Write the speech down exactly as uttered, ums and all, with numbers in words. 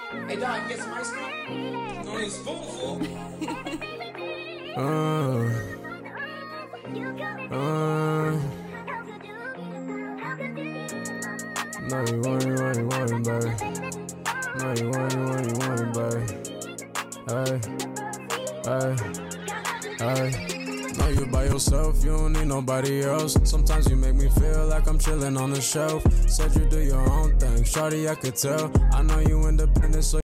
Hey, dog, get some ice cream? No need a spoonful. Uh, uh, no, you want, you want, you want it, baby. No, you want, you want, you want it, baby. Hey, hey, hey. Know you by yourself, you don't need nobody else. Sometimes you make me feel like I'm chilling on the shelf. Said you do your own thing, shawty, I could tell. I know you independent, so